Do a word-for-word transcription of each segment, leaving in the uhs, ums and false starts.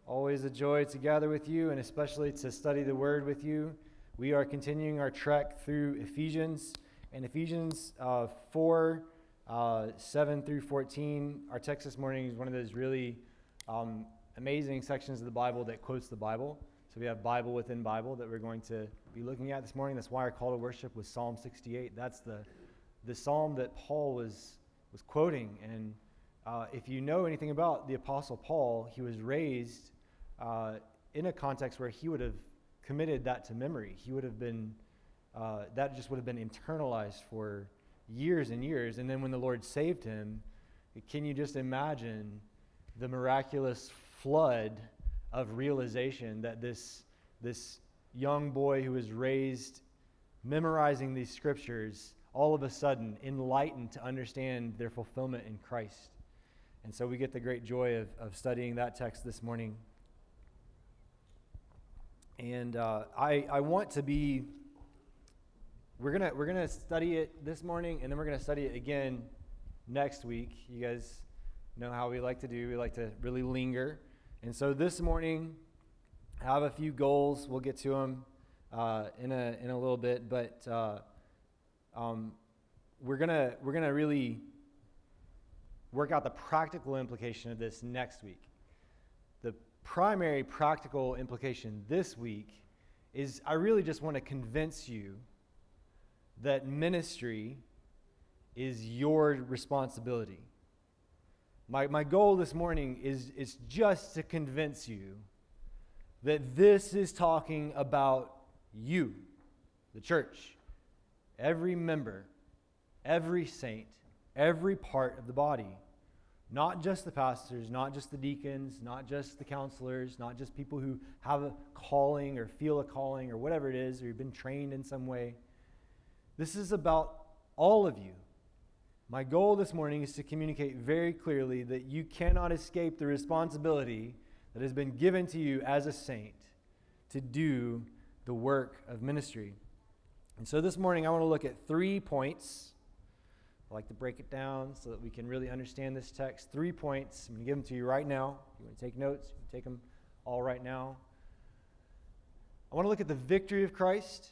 Always a joy to gather with you and especially to study the Word with you. We are continuing our trek through Ephesians, and Ephesians uh, four, uh, seven through fourteen. Our text this morning is one of those really um, amazing sections of the Bible that quotes the Bible. So we have Bible within Bible that we're going to be looking at this morning. That's why our call to worship was Psalm sixty-eight. That's the the psalm that Paul was was quoting. And uh, if you know anything about the Apostle Paul, he was raised uh, in a context where he would have committed that to memory. He would have been, uh, that just would have been internalized for years and years. And then when the Lord saved him, can you just imagine the miraculous flood of realization that this, this young boy who was raised memorizing these scriptures, all of a sudden enlightened to understand their fulfillment in Christ. And so we get the great joy of, of studying that text this morning. And uh, I, I want to be, we're gonna we're gonna study it this morning, and then we're gonna study it again next week. You guys know how we like to do. We like to really linger. And so this morning, I have a few goals. We'll get to them uh, in a in a little bit, but uh, um, we're gonna we're gonna really work out the practical implication of this next week. The primary practical implication this week is I really just want to convince you that ministry is your responsibility. My my goal this morning is, is just to convince you that this is talking about you, the church, every member, every saint, every part of the body. Not just the pastors, not just the deacons, not just the counselors, not just people who have a calling or feel a calling or whatever it is, or you've been trained in some way. This is about all of you. My goal this morning is to communicate very clearly that you cannot escape the responsibility that has been given to you as a saint to do the work of ministry. And so this morning I want to look at three points. I like to break it down so that we can really understand this text. Three points. I'm going to give them to you right now. If you want to take notes, you can take them all right now. I want to look at the victory of Christ.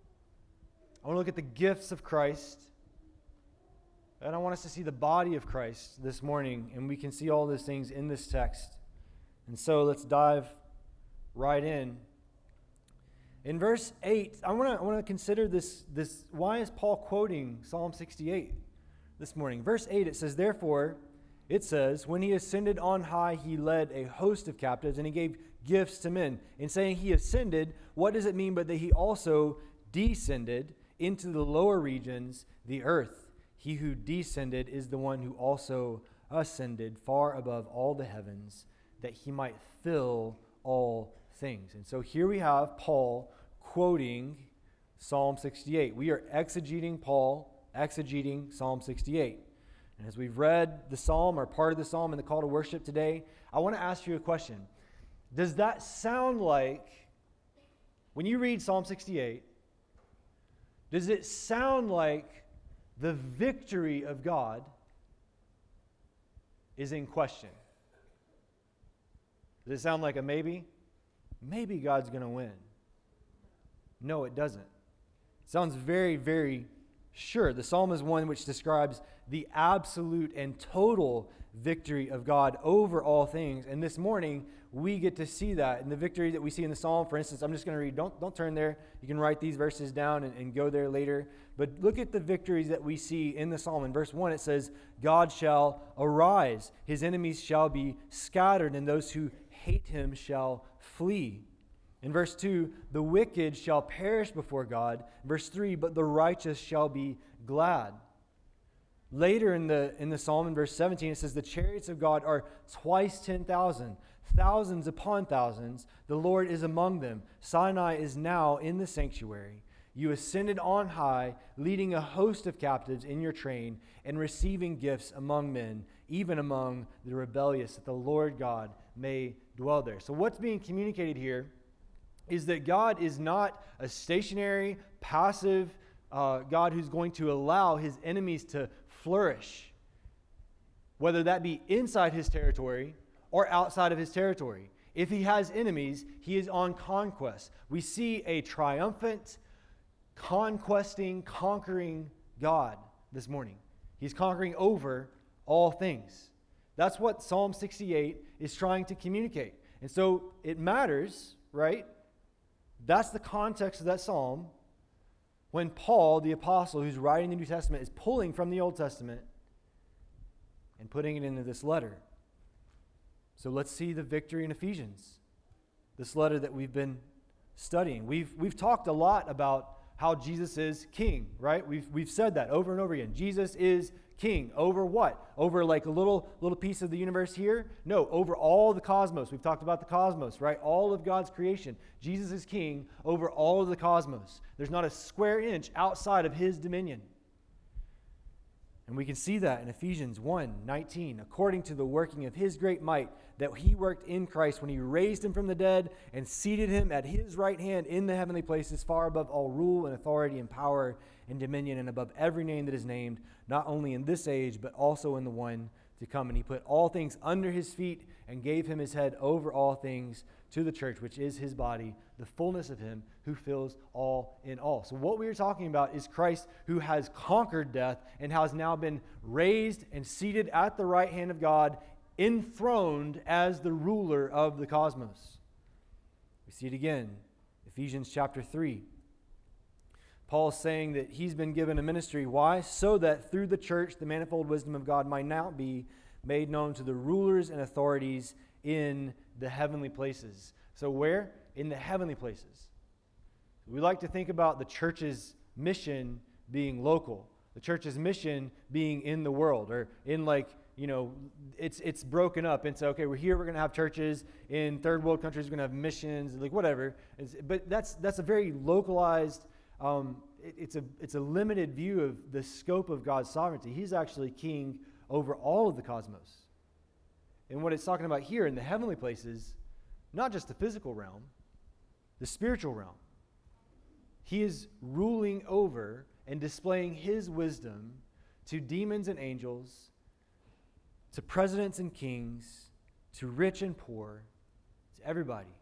I want to look at the gifts of Christ. And I want us to see the body of Christ this morning, and we can see all those things in this text. And so let's dive right in. In verse eight, I want to I want to consider this, this. Why is Paul quoting Psalm sixty-eight this morning? Verse eight, it says, therefore, it says, when he ascended on high, he led a host of captives, and he gave gifts to men. In saying he ascended, what does it mean but that he also descended into the lower regions, the earth? He who descended is the one who also ascended far above all the heavens, that he might fill all things. And so here we have Paul quoting Psalm sixty-eight. We are exegeting Paul, exegeting Psalm sixty-eight. And as we've read the psalm, or part of the psalm in the call to worship today, I want to ask you a question. Does that sound like, when you read Psalm sixty-eight, does it sound like the victory of God is in question? Does it sound like a maybe? Maybe God's going to win. No, it doesn't. It sounds very, very sure. The psalm is one which describes the absolute and total victory of God over all things. And this morning, we get to see that. And the victory that we see in the psalm, for instance, I'm just going to read, don't, don't turn there. You can write these verses down and, and go there later. But look at the victories that we see in the psalm. In verse one, it says, God shall arise, his enemies shall be scattered, and those who hate him shall flee. In verse two, the wicked shall perish before God. Verse three, but the righteous shall be glad. Later in the in the psalm, in verse seventeen, it says, the chariots of God are twice ten thousand, thousands upon thousands. The Lord is among them. Sinai is now in the sanctuary. You ascended on high, leading a host of captives in your train, and receiving gifts among men, even among the rebellious, that the Lord God may dwell there. So what's being communicated here is that God is not a stationary, passive uh, God who's going to allow his enemies to flourish, whether that be inside his territory or outside of his territory. If he has enemies, he is on conquest. We see a triumphant, conquesting, conquering God this morning. He's conquering over all things. That's what Psalm sixty-eight is trying to communicate. And so it matters, right? That's the context of that psalm when Paul, the apostle who's writing the New Testament, is pulling from the Old Testament and putting it into this letter. So let's see the victory in Ephesians, this letter that we've been studying. We've, we've talked a lot about how Jesus is king, right? We've, we've said that over and over again. Jesus is king over what? Over like a little, little piece of the universe here? No, over all the cosmos. We've talked about the cosmos, right? All of God's creation. Jesus is king over all of the cosmos. There's not a square inch outside of his dominion. And we can see that in Ephesians one nineteen, according to the working of his great might, that he worked in Christ when he raised him from the dead and seated him at his right hand in the heavenly places, far above all rule and authority and power and dominion, and above every name that is named, not only in this age, but also in the one to come. And he put all things under his feet and gave him his head over all things to the church, which is his body, the fullness of him who fills all in all. So what we are talking about is Christ who has conquered death and has now been raised and seated at the right hand of God, enthroned as the ruler of the cosmos. We see it again, Ephesians chapter three. Paul's saying that he's been given a ministry. Why? So that through the church, the manifold wisdom of God might now be made known to the rulers and authorities in the heavenly places. So where? In the heavenly places. We like to think about the church's mission being local, the church's mission being in the world, or in like, you know, it's it's broken up into, okay, we're here, we're going to have churches. In third world countries, we're going to have missions, like whatever. It's, but that's that's a very localized, um, it, it's a it's a limited view of the scope of God's sovereignty. He's actually king over all of the cosmos. And what it's talking about here in the heavenly places, not just the physical realm, the spiritual realm. He is ruling over and displaying his wisdom to demons and angels, to presidents and kings, to rich and poor, to everybody.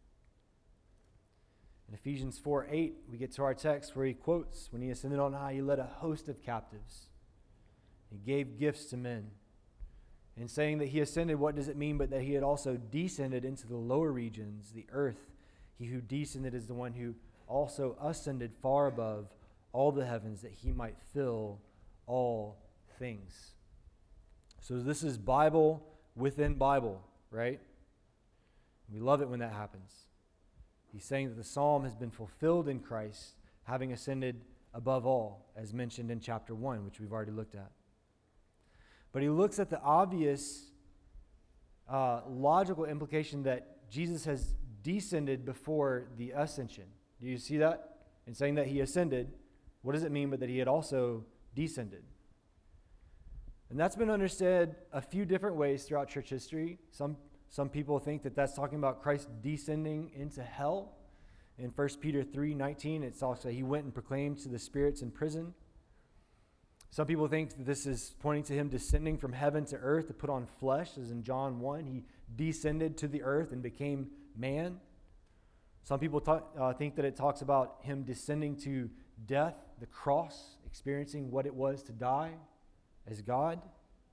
In Ephesians four eight, we get to our text where he quotes, when he ascended on high, he led a host of captives. He gave gifts to men. In saying that he ascended, what does it mean but that he had also descended into the lower regions, the earth? He who descended is the one who also ascended far above all the heavens, that he might fill all things. So this is Bible within Bible, right? We love it when that happens. He's saying that the psalm has been fulfilled in Christ, having ascended above all, as mentioned in chapter one, which we've already looked at. But he looks at the obvious uh, logical implication that Jesus has descended before the ascension. Do you see that? In saying that he ascended, what does it mean but that he had also descended? And that's been understood a few different ways throughout church history. Some, some people think that that's talking about Christ descending into hell. In First Peter three nineteen, it talks that he went and proclaimed to the spirits in prison. Some people think that this is pointing to him descending from heaven to earth to put on flesh, as in John one. He descended to the earth and became man. Some people talk, uh, think that it talks about him descending to death, the cross, experiencing what it was to die as God.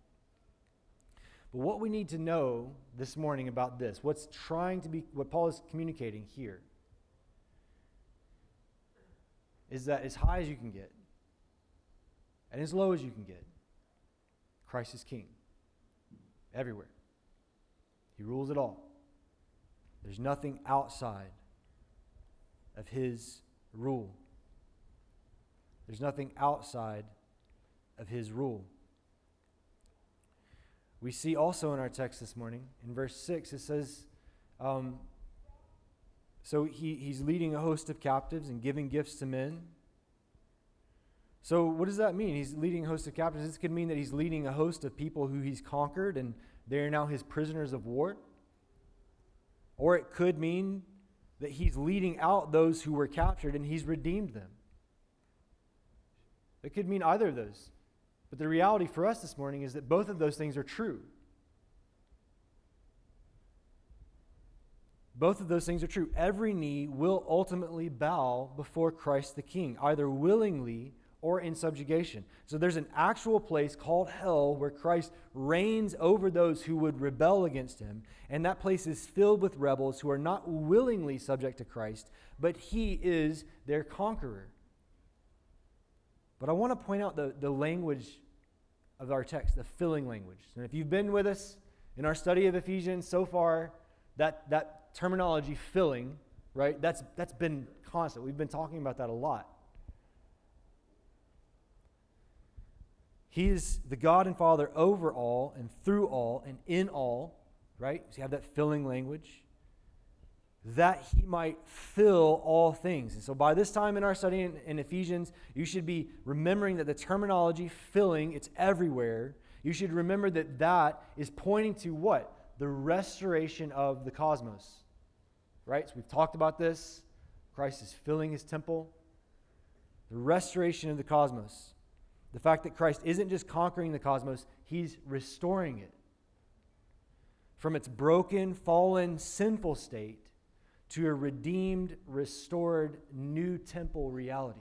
But what we need to know this morning about this, what's trying to be, what Paul is communicating here, is that as high as you can get, and as low as you can get, Christ is king. Everywhere. He rules it all. There's nothing outside of his rule. There's nothing outside of his rule. We see also in our text this morning, in verse six, it says, um, so he, he's leading a host of captives and giving gifts to men. So what does that mean? He's leading a host of captives. This could mean that he's leading a host of people who he's conquered and they're now his prisoners of war. Or it could mean that he's leading out those who were captured and he's redeemed them. It could mean either of those. But the reality for us this morning is that both of those things are true. Both of those things are true. Every knee will ultimately bow before Christ the King, either willingly or in subjugation. So there's an actual place called hell where Christ reigns over those who would rebel against him, and that place is filled with rebels who are not willingly subject to Christ, but he is their conqueror. But I want to point out the, the language of our text, the filling language. And if you've been with us in our study of Ephesians so far, that, that terminology, filling, right, that's, that's been constant. We've been talking about that a lot. He is the God and Father over all and through all and in all, right? So you have that filling language, that he might fill all things. And so by this time in our study in, in Ephesians, you should be remembering that the terminology filling, it's everywhere. You should remember that that is pointing to what? The restoration of the cosmos, right? So we've talked about this. Christ is filling his temple. The restoration of the cosmos. The fact that Christ isn't just conquering the cosmos, he's restoring it from its broken, fallen, sinful state to a redeemed, restored, new temple reality.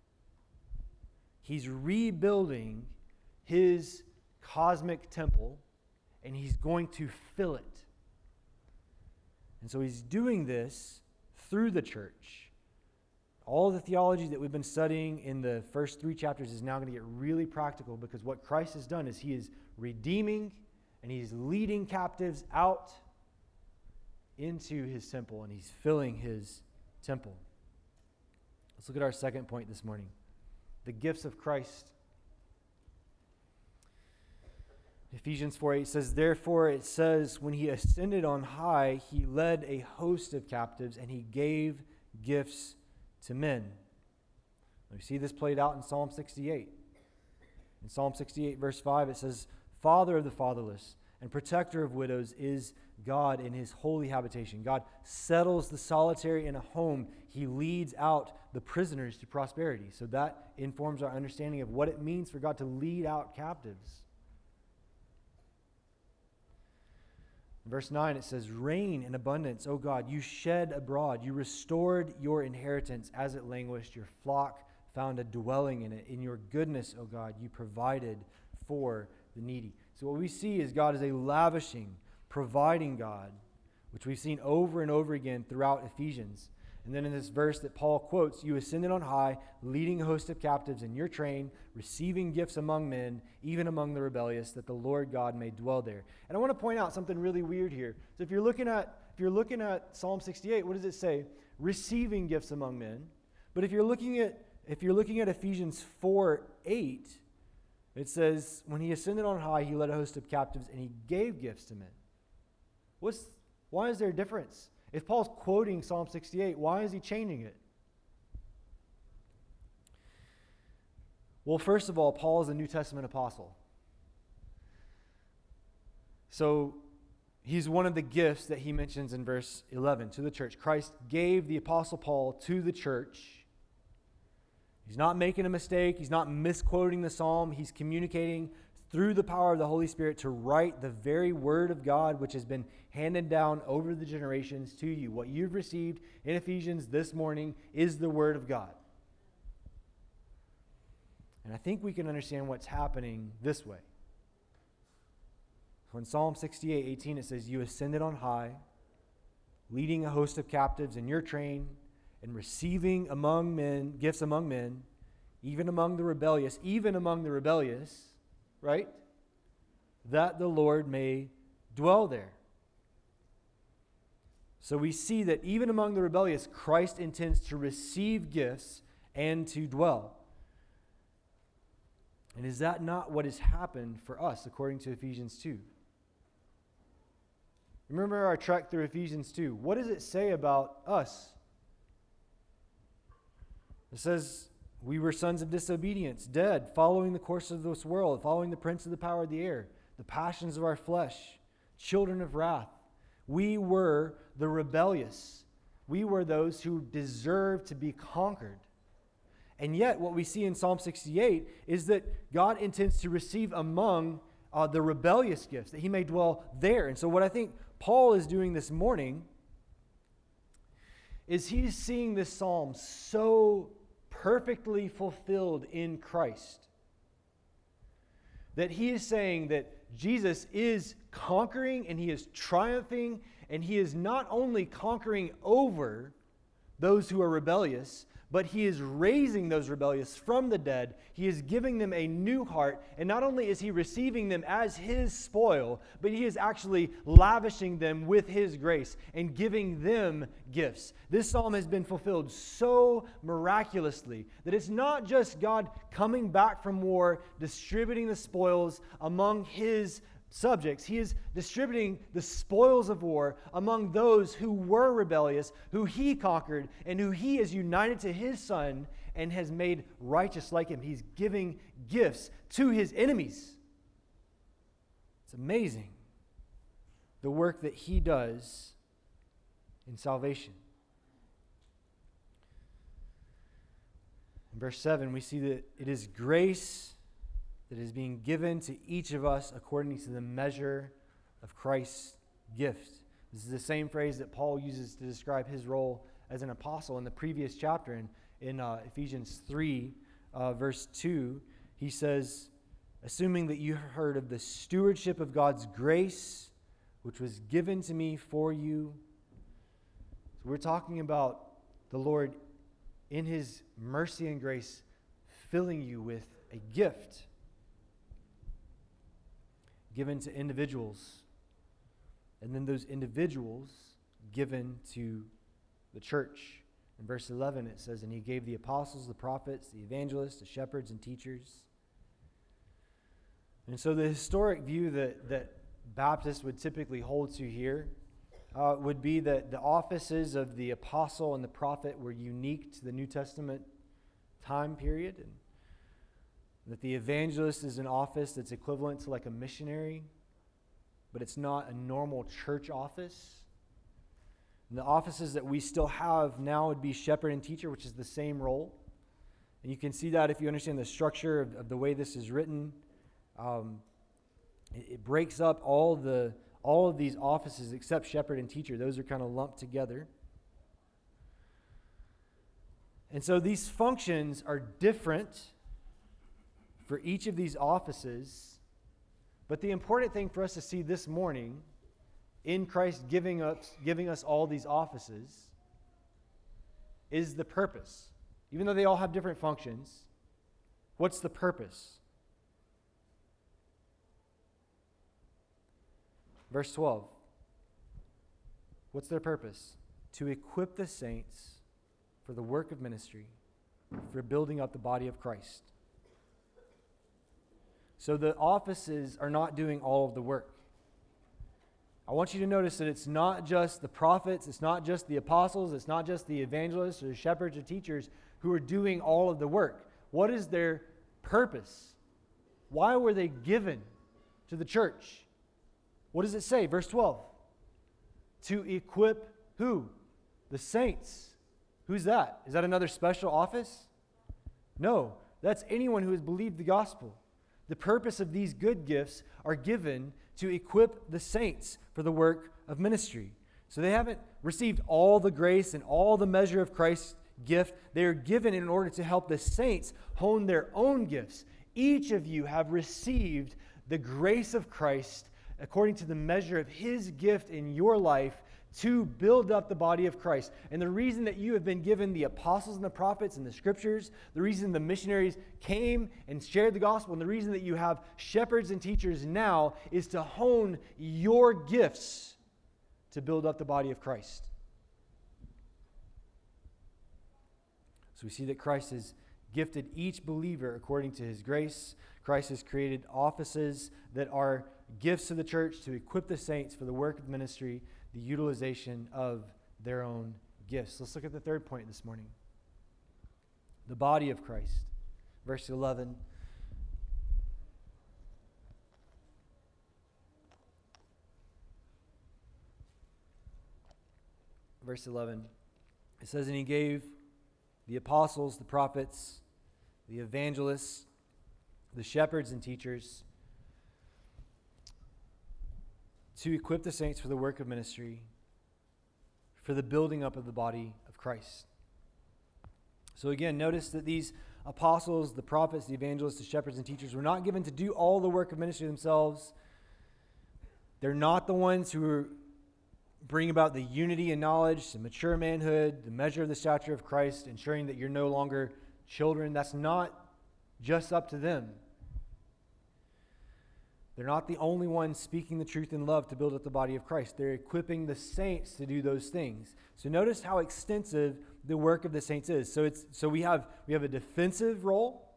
He's rebuilding his cosmic temple, and he's going to fill it. And so he's doing this through the church. All the theology that we've been studying in the first three chapters is now going to get really practical, because what Christ has done is he is redeeming and he's leading captives out into his temple, and he's filling his temple. Let's look at our second point this morning. The gifts of Christ. Ephesians four eight says, therefore it says, when he ascended on high, he led a host of captives and he gave gifts to men. We see this played out in Psalm sixty-eight. In Psalm sixty-eight, verse five, it says, Father of the fatherless and protector of widows is God in his holy habitation. God settles the solitary in a home. He leads out the prisoners to prosperity. So that informs our understanding of what it means for God to lead out captives. In verse nine, it says, rain in abundance, O God, you shed abroad. You restored your inheritance as it languished. Your flock found a dwelling in it. In your goodness, O God, you provided for the needy. So what we see is God is a lavishing, providing God, which we've seen over and over again throughout Ephesians. And then in this verse that Paul quotes, you ascended on high, leading a host of captives in your train, receiving gifts among men, even among the rebellious, that the Lord God may dwell there. And I want to point out something really weird here. So if you're looking at if you're looking at Psalm sixty-eight, what does it say? Receiving gifts among men. But if you're looking at if you're looking at Ephesians four eight, it says, when he ascended on high, he led a host of captives and he gave gifts to men. What's why is there a difference? If Paul's quoting Psalm sixty-eight, why is he changing it? Well, first of all, Paul is a New Testament apostle. So he's one of the gifts that he mentions in verse eleven to the church. Christ gave the apostle Paul to the church. He's not making a mistake. He's not misquoting the psalm. He's communicating through the power of the Holy Spirit to write the very word of God, which has been handed down over the generations to you. What you've received in Ephesians this morning is the word of God. And I think we can understand what's happening this way. So in Psalm sixty-eight eighteen, it says, you ascended on high, leading a host of captives in your train, and receiving among men gifts among men, even among the rebellious, even among the rebellious, right? That the Lord may dwell there. So we see that even among the rebellious, Christ intends to receive gifts and to dwell. And is that not what has happened for us according to Ephesians two? Remember our trek through Ephesians two. What does it say about us? It says, we were sons of disobedience, dead, following the course of this world, following the prince of the power of the air, the passions of our flesh, children of wrath. We were the rebellious. We were those who deserved to be conquered. And yet, what we see in Psalm sixty-eight is that God intends to receive among uh, the rebellious gifts, that he may dwell there. And so what I think Paul is doing this morning is he's seeing this psalm so perfectly fulfilled in Christ that he is saying that Jesus is conquering and he is triumphing, and he is not only conquering over those who are rebellious, but he is raising those rebellious from the dead. He is giving them a new heart, and not only is he receiving them as his spoil, but he is actually lavishing them with his grace and giving them gifts. This psalm has been fulfilled so miraculously that it's not just God coming back from war, distributing the spoils among his subjects. He is distributing the spoils of war among those who were rebellious, who he conquered, and who he is united to his Son and has made righteous like him. He's giving gifts to his enemies. It's amazing the work that he does in salvation. In verse seven, we see that it is grace that is being given to each of us according to the measure of Christ's gift. This is the same phrase that Paul uses to describe his role as an apostle in the previous chapter. In, in uh, Ephesians three, uh, verse two, he says, assuming that you heard of the stewardship of God's grace, which was given to me for you. So we're talking about the Lord in his mercy and grace filling you with a gift given to individuals, and then those individuals given to the church. In verse eleven it says, and he gave the apostles, the prophets, the evangelists, the shepherds, and teachers. And so the historic view that, that Baptists would typically hold to here uh, would be that the offices of the apostle and the prophet were unique to the New Testament time period, and that the evangelist is an office that's equivalent to like a missionary, but it's not a normal church office. And the offices that we still have now would be shepherd and teacher, which is the same role. And you can see that if you understand the structure of, of the way this is written. Um, it, it breaks up all the all of these offices except shepherd and teacher. Those are kind of lumped together. And so these functions are different for each of these offices, but the important thing for us to see this morning in Christ giving us, giving us all these offices is the purpose. Even though they all have different functions, what's the purpose? Verse twelve. What's their purpose? To equip the saints for the work of ministry, for building up the body of Christ. So the offices are not doing all of the work. I want you to notice that it's not just the prophets, it's not just the apostles, it's not just the evangelists or the shepherds or teachers who are doing all of the work. What is their purpose? Why were they given to the church? What does it say? Verse twelve. To equip who? The saints. Who's that? Is that another special office? No, that's anyone who has believed the gospel. The purpose of these good gifts are given to equip the saints for the work of ministry. So they haven't received all the grace and all the measure of Christ's gift. They are given in order to help the saints hone their own gifts. Each of you have received the grace of Christ according to the measure of his gift in your life to build up the body of Christ. And the reason that you have been given the apostles and the prophets and the scriptures, the reason the missionaries came and shared the gospel, and the reason that you have shepherds and teachers now is to hone your gifts to build up the body of Christ. So we see that Christ has gifted each believer according to his grace. Christ has created offices that are gifts to the church to equip the saints for the work of ministry, the utilization of their own gifts. Let's look at the third point this morning. The body of Christ. Verse eleven. Verse eleven. It says, and he gave the apostles, the prophets, the evangelists, the shepherds and teachers to equip the saints for the work of ministry, for the building up of the body of Christ. So again, notice that these apostles, the prophets, the evangelists, the shepherds, and teachers were not given to do all the work of ministry themselves. They're not the ones who are bring about the unity and knowledge, the mature manhood, the measure of the stature of Christ, ensuring that you're no longer children. That's not just up to them. They're not the only ones speaking the truth in love to build up the body of Christ. They're equipping the saints to do those things. So notice how extensive the work of the saints is. So it's so we have we have a defensive role.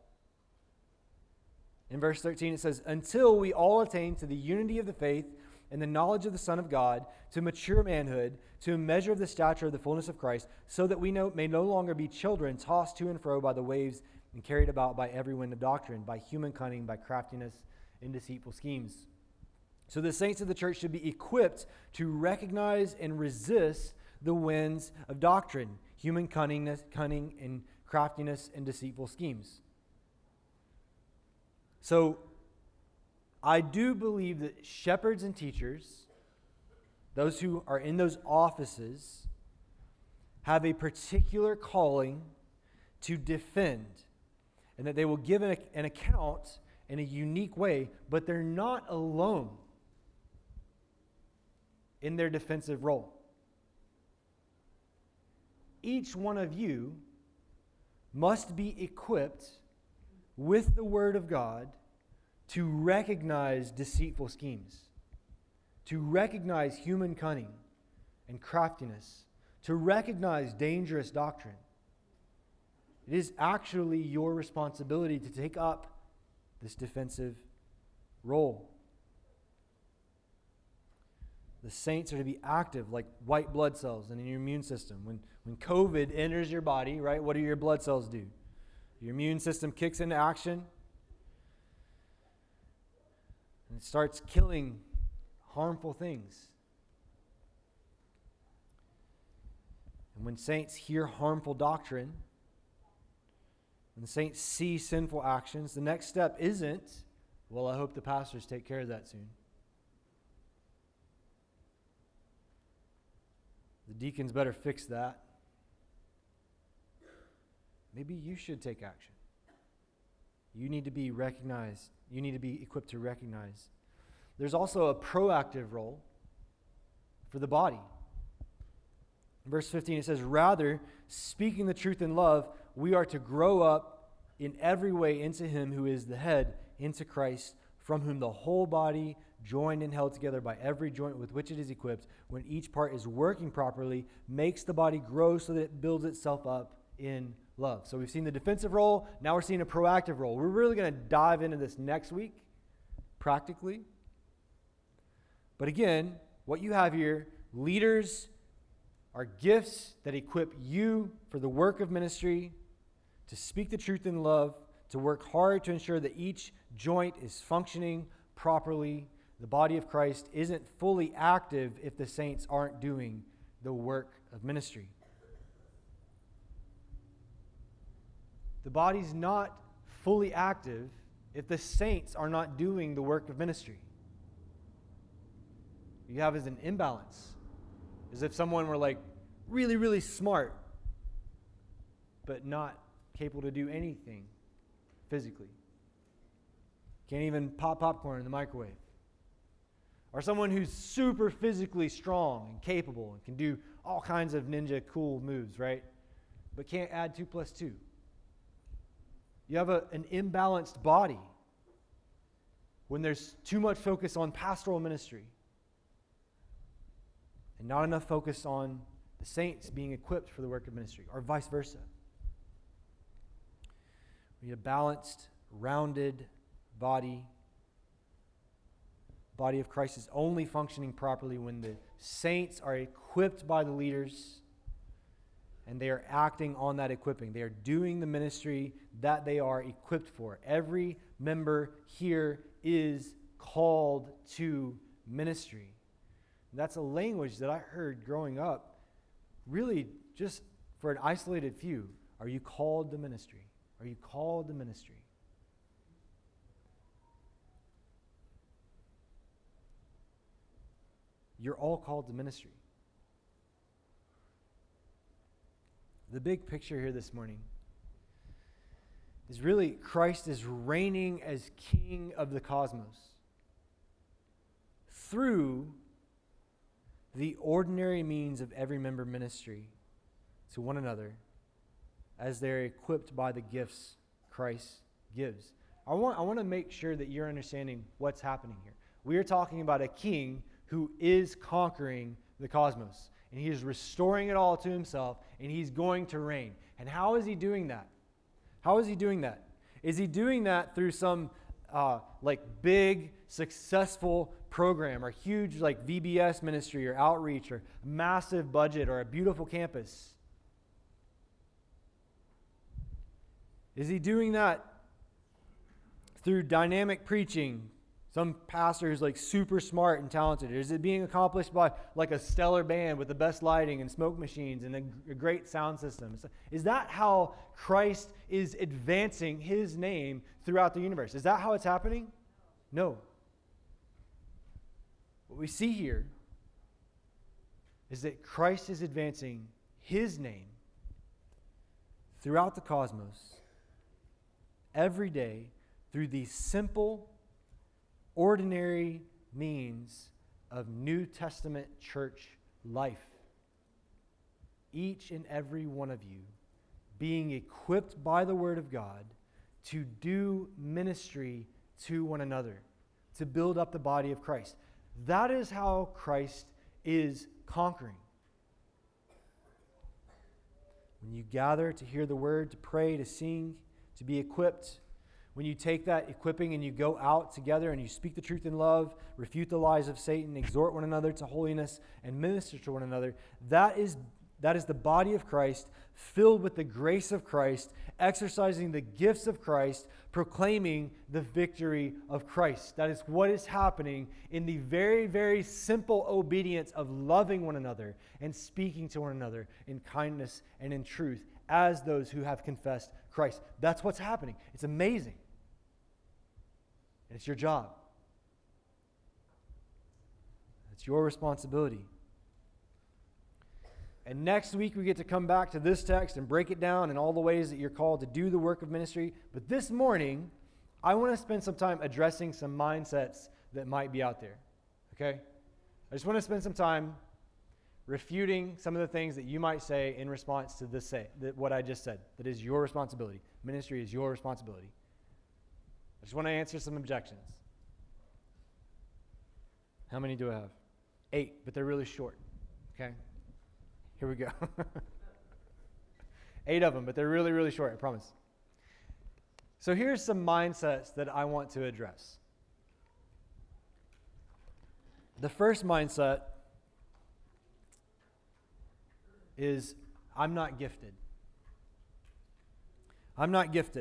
In verse thirteen it says, "Until we all attain to the unity of the faith and the knowledge of the Son of God, to mature manhood, to a measure of the stature of the fullness of Christ, so that we know, may no longer be children tossed to and fro by the waves and carried about by every wind of doctrine, by human cunning, by craftiness and deceitful schemes." So the saints of the church should be equipped to recognize and resist the winds of doctrine, human cunningness, cunning and craftiness and deceitful schemes. So I do believe that shepherds and teachers, those who are in those offices, have a particular calling to defend, and that they will give an, an account in a unique way, but they're not alone in their defensive role. Each one of you must be equipped with the Word of God to recognize deceitful schemes, to recognize human cunning and craftiness, to recognize dangerous doctrine. It is actually your responsibility to take up this defensive role. The saints are to be active like white blood cells in your immune system. When, when COVID enters your body, right, what do your blood cells do? Your immune system kicks into action and it starts killing harmful things. And when saints hear harmful doctrine, when the saints see sinful actions, the next step isn't, well, I hope the pastors take care of that soon. The deacons better fix that. Maybe you should take action. You need to be recognized. You need to be equipped to recognize. There's also a proactive role for the body. In verse fifteen, it says, "Rather, speaking the truth in love, we are to grow up in every way into Him who is the head, into Christ, from whom the whole body, joined and held together by every joint with which it is equipped, when each part is working properly, makes the body grow so that it builds itself up in love." So we've seen the defensive role. Now we're seeing a proactive role. We're really going to dive into this next week, practically. But again, what you have here, leaders are gifts that equip you for the work of ministry, to speak the truth in love, to work hard to ensure that each joint is functioning properly. The body of Christ isn't fully active if the saints aren't doing the work of ministry. The body's not fully active if the saints are not doing the work of ministry. You have is an imbalance. As if someone were like really, really smart, but not capable to do anything physically. Can't even pop popcorn in the microwave. Or someone who's super physically strong and capable and can do all kinds of ninja cool moves, right? But can't add two plus two. You have a, an imbalanced body when there's too much focus on pastoral ministry and not enough focus on the saints being equipped for the work of ministry, or vice versa. We need a balanced, rounded body. The body of Christ is only functioning properly when the saints are equipped by the leaders and they are acting on that equipping. They are doing the ministry that they are equipped for. Every member here is called to ministry. And that's a language that I heard growing up, really just for an isolated few. Are you called to ministry? Are you called to ministry? You're all called to ministry. the big picture here this morning is really Christ is reigning as King of the cosmos through the ordinary means of every member ministry to one another as they're equipped by the gifts Christ gives. I want, I want to make sure that you're understanding what's happening here. We are talking about a king who is conquering the cosmos, and he is restoring it all to himself, and he's going to reign. And how is he doing that? How is he doing that? Is he doing that through some uh, like big, successful program or huge like V B S ministry or outreach or massive budget or a beautiful campus? Is he doing that through dynamic preaching, some pastor who's like super smart and talented? Or is it being accomplished by like a stellar band with the best lighting and smoke machines and a, a great sound system? Is that how Christ is advancing his name throughout the universe? Is that how it's happening? No. What we see here is that Christ is advancing his name throughout the cosmos every day through these simple, ordinary means of New Testament church life. Each and every one of you being equipped by the Word of God to do ministry to one another, to build up the body of Christ. That is how Christ is conquering. When you gather to hear the Word, to pray, to sing, to be equipped, when you take that equipping and you go out together and you speak the truth in love, refute the lies of Satan, exhort one another to holiness, and minister to one another, that is, that is the body of Christ, filled with the grace of Christ, exercising the gifts of Christ, proclaiming the victory of Christ. That is what is happening in the very, very simple obedience of loving one another and speaking to one another in kindness and in truth as those who have confessed Christ. That's what's happening. It's amazing. And it's your job. It's your responsibility. And next week we get to come back to this text and break it down in all the ways that you're called to do the work of ministry. But this morning, I want to spend some time addressing some mindsets that might be out there. Okay? I just want to spend some time refuting some of the things that you might say in response to this say that what I just said. That is your responsibility. Ministry is your responsibility. I just want to answer some objections. How many do I have? Eight, but they're really short. Okay? Here we go. Eight of them, but they're really, really short, I promise. So here's some mindsets that I want to address. The first mindset is, I'm not gifted. I'm not gifted.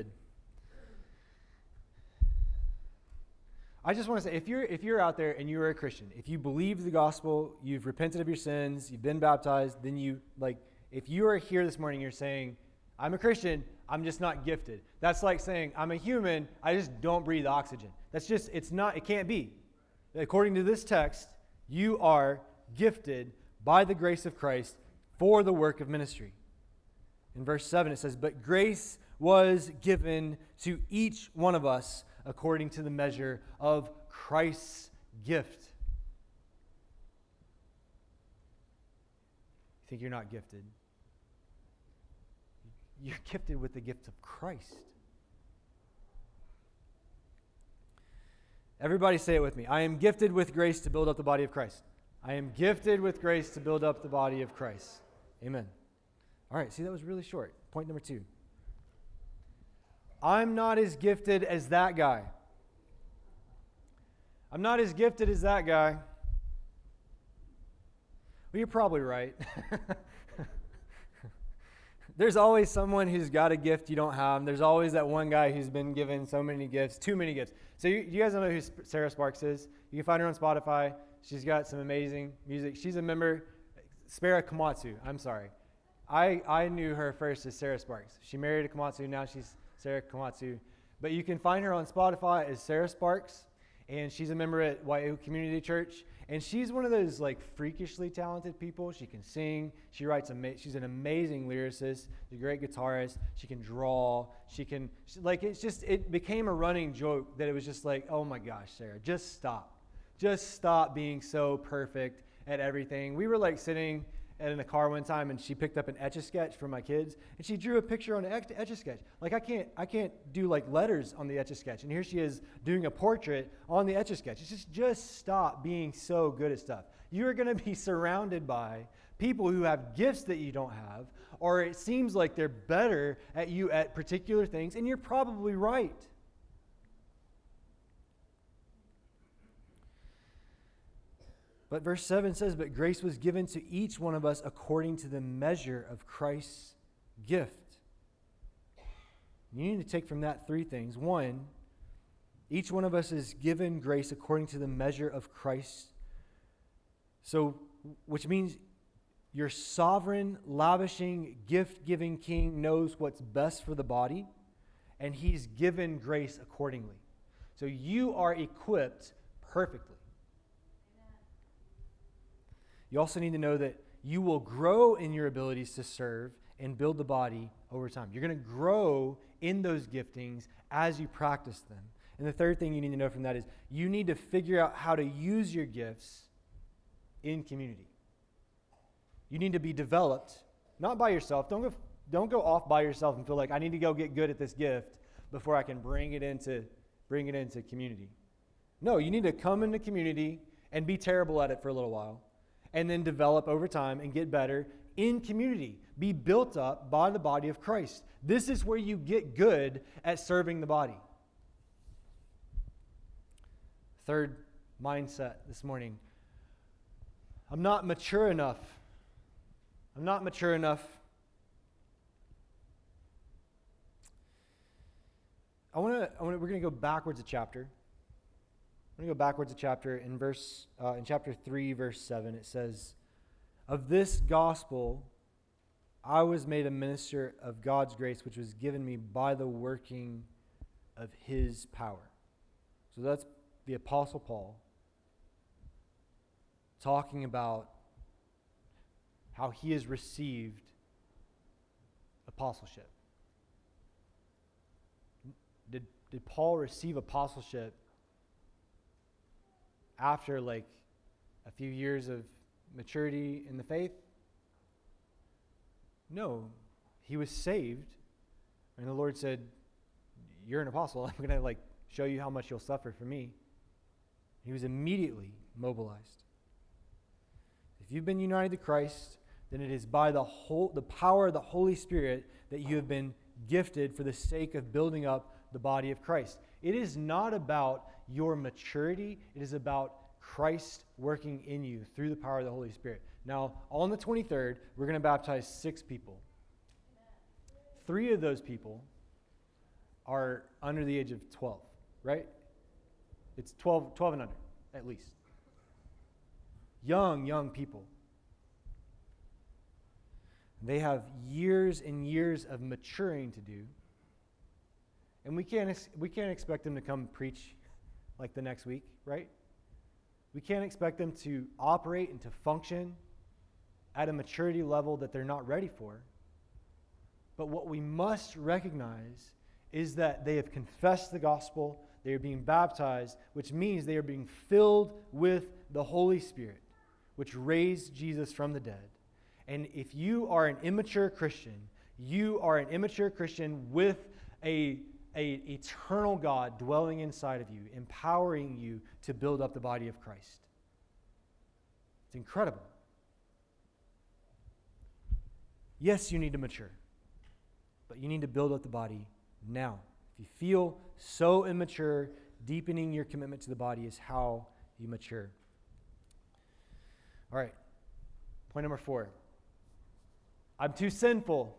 I just want to say, if you're if you're out there and you're a Christian, if you believe the gospel, you've repented of your sins, you've been baptized, then you, like, if you are here this morning, you're saying, I'm a Christian, I'm just not gifted. That's like saying, I'm a human, I just don't breathe oxygen. That's just, it's not, it can't be. According to this text, you are gifted by the grace of Christ for the work of ministry. In verse seven it says, but grace was given to each one of us according to the measure of Christ's gift. You think you're not gifted? You're gifted with the gift of Christ. Everybody say it with me. I am gifted with grace to build up the body of Christ. I am gifted with grace to build up the body of Christ. Amen. All right, see, that was really short. Point number two. I'm not as gifted as that guy. I'm not as gifted as that guy. Well, you're probably right. There's always someone who's got a gift you don't have. There's always that one guy who's been given so many gifts, too many gifts. So you, you guys don't know who Sarah Sparks is? You can find her on Spotify. She's got some amazing music. She's a member. Sarah Komatsu, I'm sorry. I, I knew her first as Sarah Sparks. She married a Komatsu. Now she's Sarah Komatsu. But you can find her on Spotify as Sarah Sparks. And she's a member at Wai'u Community Church. And she's one of those like freakishly talented people. She can sing. She writes. Ama- she's an amazing lyricist. She's a great guitarist. She can draw. She can she, like it's just it became a running joke that it was just like, oh my gosh, Sarah, just stop, just stop being so perfect at everything. We were like sitting in a car one time, and she picked up an Etch-a-Sketch for my kids, and she drew a picture on an Etch-a-Sketch. Like I can't, I can't do like letters on the Etch-a-Sketch, and here she is doing a portrait on the Etch-a-Sketch. It's just, just stop being so good at stuff. You are going to be surrounded by people who have gifts that you don't have, or it seems like they're better at you at particular things, and you're probably right. But verse seven says, but grace was given to each one of us according to the measure of Christ's gift. You need to take from that three things. One, each one of us is given grace according to the measure of Christ. So, which means your sovereign, lavishing, gift-giving King knows what's best for the body, and he's given grace accordingly. So you are equipped perfectly. You also need to know that you will grow in your abilities to serve and build the body over time. You're going to grow in those giftings as you practice them. And the third thing you need to know from that is you need to figure out how to use your gifts in community. You need to be developed, not by yourself. Don't go, don't go off by yourself and feel like I need to go get good at this gift before I can bring it into, bring it into community. No, you need to come into community and be terrible at it for a little while, and then develop over time and get better in community. Be built up by the body of Christ. This is where you get good at serving the body. Third mindset this morning. I'm not mature enough. I'm not mature enough. I want to. I want. We're going to go backwards a chapter. I'm going to go backwards a chapter. In verse, uh, in chapter three, verse seven, it says, "Of this gospel, I was made a minister of God's grace, which was given me by the working of His power." So that's the Apostle Paul talking about how he has received apostleship. Did did Paul receive apostleship after like a few years of maturity in the faith? No. He was saved, and the Lord said, you're an apostle. I'm going to like show you how much you'll suffer for me. He was immediately mobilized. If you've been united to Christ, then it is by the whole the power of the Holy Spirit that you have been gifted for the sake of building up the body of Christ. It is not about your maturity. It is about Christ working in you through the power of the Holy Spirit. Now, on the twenty-third, we're going to baptize six people. Three of those people are under the age of twelve, right? It's twelve, twelve and under, at least. Young, young people. They have years and years of maturing to do. And we can't, ex- we can't expect them to come preach like the next week, right? We can't expect them to operate and to function at a maturity level that they're not ready for. But what we must recognize is that they have confessed the gospel, they are being baptized, which means they are being filled with the Holy Spirit, which raised Jesus from the dead. And if you are an immature Christian, you are an immature Christian with a, a eternal God dwelling inside of you, empowering you to build up the body of Christ. It's incredible. Yes, you need to mature, but you need to build up the body now. If you feel so immature, deepening your commitment to the body is how you mature. All right, point number four. I'm too sinful.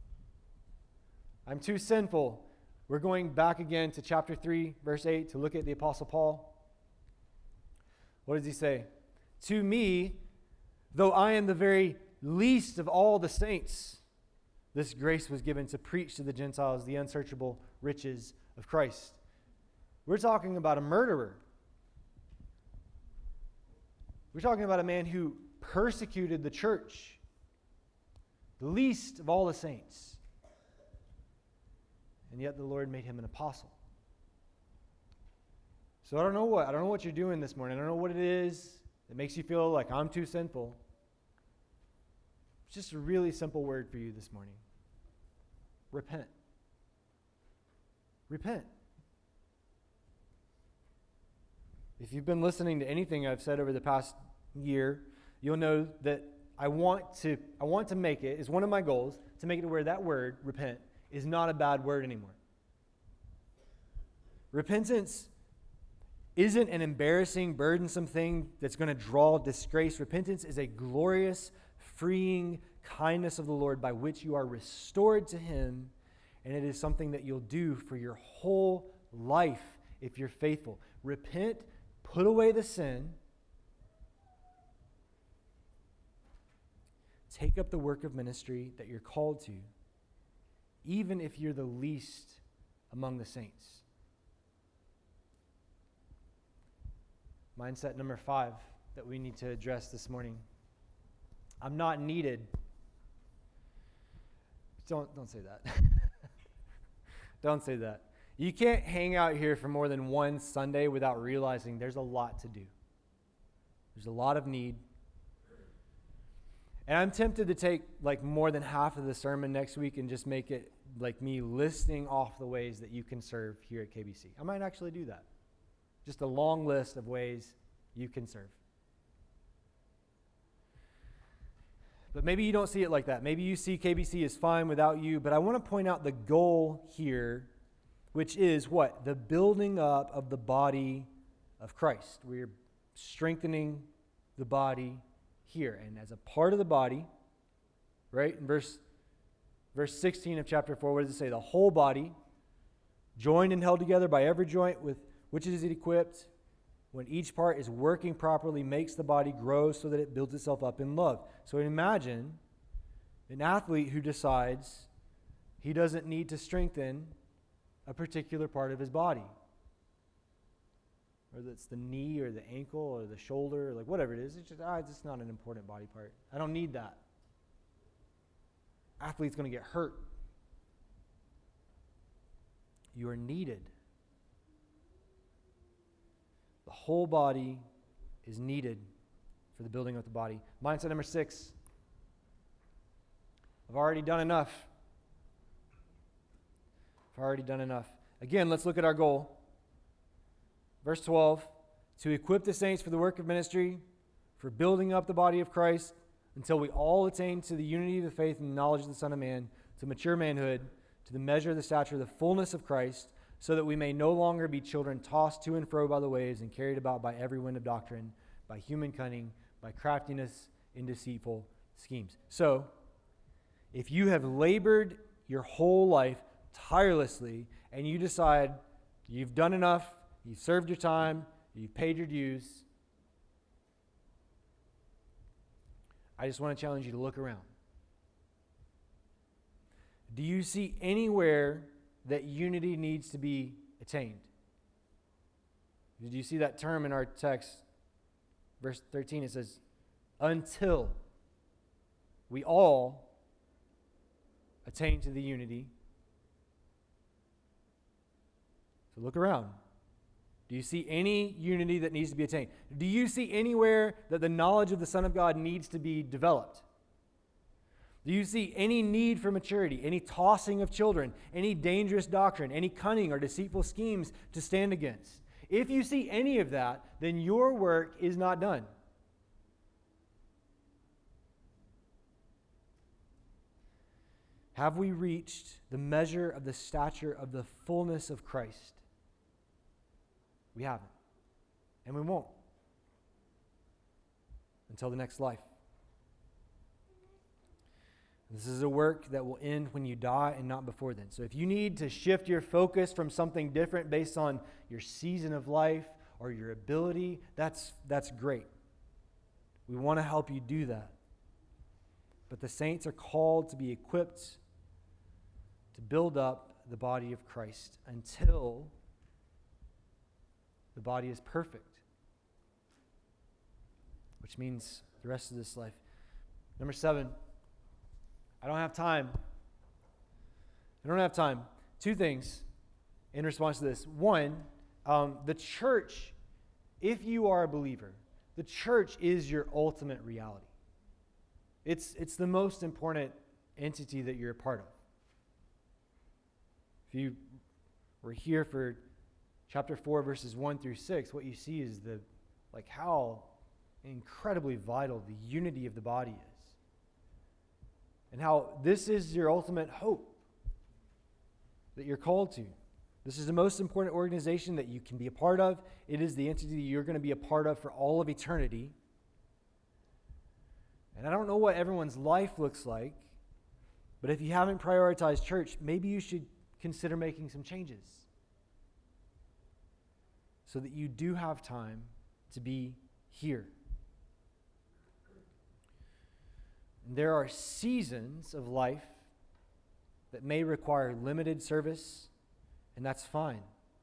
I'm too sinful. We're going back again to chapter three, verse eight, to look at the Apostle Paul. What does he say? To me, though I am the very least of all the saints, this grace was given to preach to the Gentiles the unsearchable riches of Christ. We're talking about a murderer. We're talking about a man who persecuted the church, the least of all the saints. And yet the Lord made him an apostle. So I don't know what, I don't know what you're doing this morning. I don't know what it is that makes you feel like I'm too sinful. It's just a really simple word for you this morning. Repent. Repent. If you've been listening to anything I've said over the past year, you'll know that I want to I want to make it, is one of my goals, to make it to where that word, repent, is not a bad word anymore. Repentance isn't an embarrassing, burdensome thing that's going to draw disgrace. Repentance is a glorious, freeing kindness of the Lord by which you are restored to Him, and it is something that you'll do for your whole life if you're faithful. Repent, put away the sin, take up the work of ministry that you're called to, even if you're the least among the saints. Mindset number five that we need to address this morning. I'm not needed. Don't, don't say that. Don't say that. You can't hang out here for more than one Sunday without realizing there's a lot to do. There's a lot of need. And I'm tempted to take like more than half of the sermon next week and just make it like me listing off the ways that you can serve here at K B C. I might actually do that. Just a long list of ways you can serve. But maybe you don't see it like that. Maybe you see K B C is fine without you, but I want to point out the goal here, which is what? The building up of the body of Christ. We're strengthening the body here. And as a part of the body, right, in verse, verse sixteen of chapter four, what does it say? The whole body, joined and held together by every joint with which is it equipped, when each part is working properly, makes the body grow so that it builds itself up in love. So imagine an athlete who decides he doesn't need to strengthen a particular part of his body. Whether it's the knee or the ankle or the shoulder, or like whatever it is, it's just, ah, it's just not an important body part. I don't need that. Athlete's going to get hurt. You are needed. The whole body is needed for the building of the body. Mindset number six. I've already done enough. I've already done enough. Again, let's look at our goal. Verse twelve, to equip the saints for the work of ministry, for building up the body of Christ, until we all attain to the unity of the faith and the knowledge of the Son of Man, to mature manhood, to the measure of the stature of the fullness of Christ, so that we may no longer be children tossed to and fro by the waves and carried about by every wind of doctrine, by human cunning, by craftiness in deceitful schemes. So, if you have labored your whole life tirelessly and you decide you've done enough, you've served your time, you've paid your dues, I just want to challenge you to look around. Do you see anywhere that unity needs to be attained? Did you see that term in our text? Verse thirteen, it says, until we all attain to the unity. So look around. Do you see any unity that needs to be attained? Do you see anywhere that the knowledge of the Son of God needs to be developed? Do you see any need for maturity, any tossing of children, any dangerous doctrine, any cunning or deceitful schemes to stand against? If you see any of that, then your work is not done. Have we reached the measure of the stature of the fullness of Christ? We haven't. And we won't. Until the next life. This is a work that will end when you die and not before then. So if you need to shift your focus from something different based on your season of life or your ability, that's, that's great. We want to help you do that. But the saints are called to be equipped to build up the body of Christ until the body is perfect, which means the rest of this life. Number seven, I don't have time. I don't have time. Two things in response to this. One, um, the church, if you are a believer, the church is your ultimate reality. It's, it's the most important entity that you're a part of. If you were here for chapter four, verses one through six, what you see is the like how incredibly vital the unity of the body is. And how this is your ultimate hope that you're called to. This is the most important organization that you can be a part of. It is the entity you're going to be a part of for all of eternity. And I don't know what everyone's life looks like, but if you haven't prioritized church, maybe you should consider making some changes so that you do have time to be here. And there are seasons of life that may require limited service, and that's fine.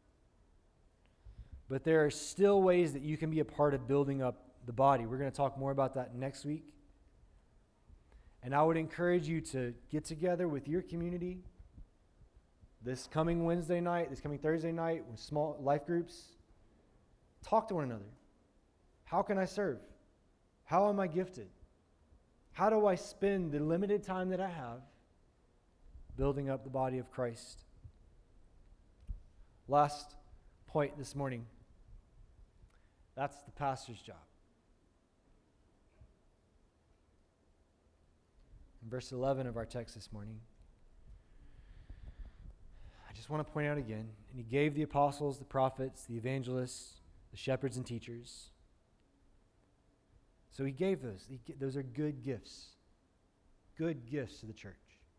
But there are still ways that you can be a part of building up the body. We're going to talk more about that next week. And I would encourage you to get together with your community this coming Wednesday night, this coming Thursday night with small life groups. Talk to one another. How can I serve? How am I gifted? How do I spend the limited time that I have building up the body of Christ? Last point this morning. That's the pastor's job. In verse eleven of our text this morning, I just want to point out again, and he gave the apostles, the prophets, the evangelists, the shepherds and teachers. So he gave those. He, those are good gifts. Good gifts to the church.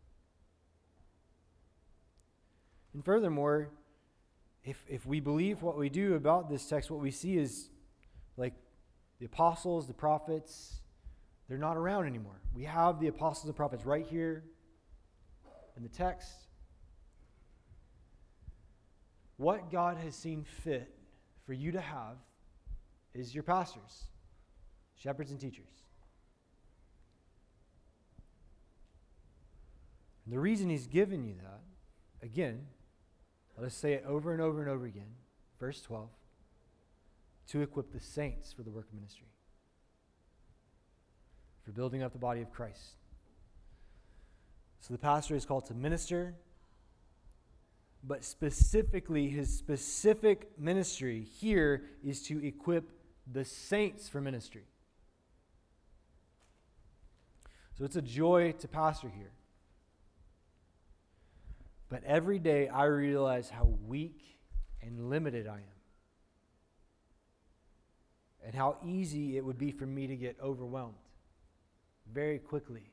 And furthermore, if if we believe what we do about this text, what we see is like the apostles, the prophets, they're not around anymore. We have the apostles and prophets right here in the text. What God has seen fit for you to have is your pastors, shepherds and teachers. And the reason he's given you that, again, let us say it over and over and over again, verse twelve, to equip the saints for the work of ministry, for building up the body of Christ. So the pastor is called to minister, but specifically, his specific ministry here is to equip the saints for ministry. So it's a joy to pastor here. But every day I realize how weak and limited I am. And how easy it would be for me to get overwhelmed very quickly.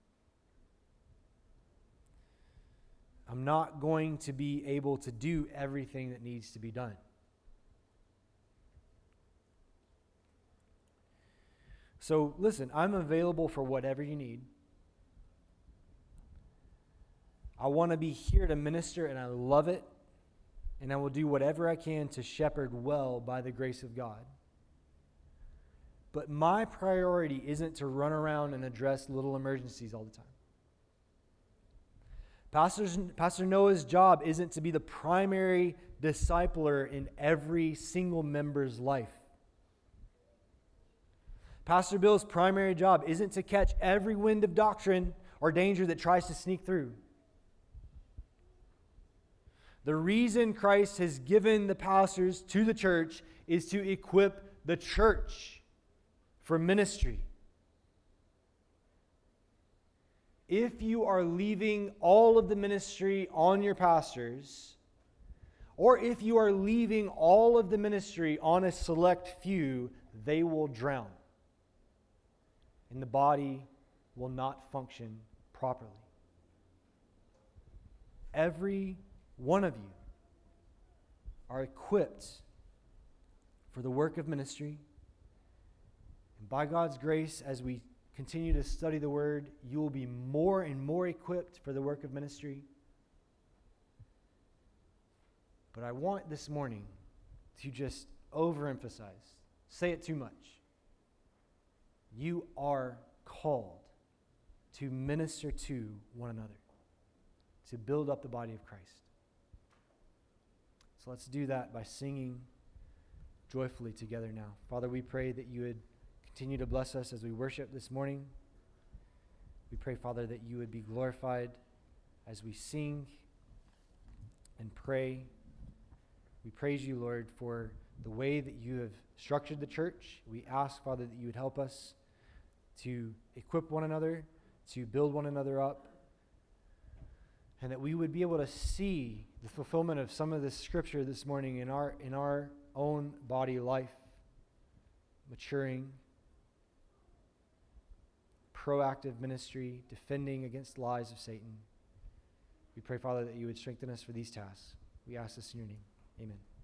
I'm not going to be able to do everything that needs to be done. So listen, I'm available for whatever you need. I want to be here to minister, and I love it. And I will do whatever I can to shepherd well by the grace of God. But my priority isn't to run around and address little emergencies all the time. Pastor's, Pastor Noah's job isn't to be the primary discipler in every single member's life. Pastor Bill's primary job isn't to catch every wind of doctrine or danger that tries to sneak through. The reason Christ has given the pastors to the church is to equip the church for ministry. If you are leaving all of the ministry on your pastors, or if you are leaving all of the ministry on a select few, they will drown. And the body will not function properly. Every one of you are equipped for the work of ministry. And by God's grace, as we continue to study the Word, you will be more and more equipped for the work of ministry. But I want this morning to just overemphasize, say it too much. you are called to minister to one another, to build up the body of Christ. So let's do that by singing joyfully together now. Father, we pray that you would continue to bless us as we worship this morning. We pray, Father, that you would be glorified as we sing and pray. We praise you, Lord, for the way that you have structured the church. We ask, Father, that you would help us to equip one another, to build one another up, and that we would be able to see the fulfillment of some of this scripture this morning in our in our own body life, maturing, proactive ministry, defending against the lies of Satan. We pray, Father, that you would strengthen us for these tasks. We ask this in your name. Amen.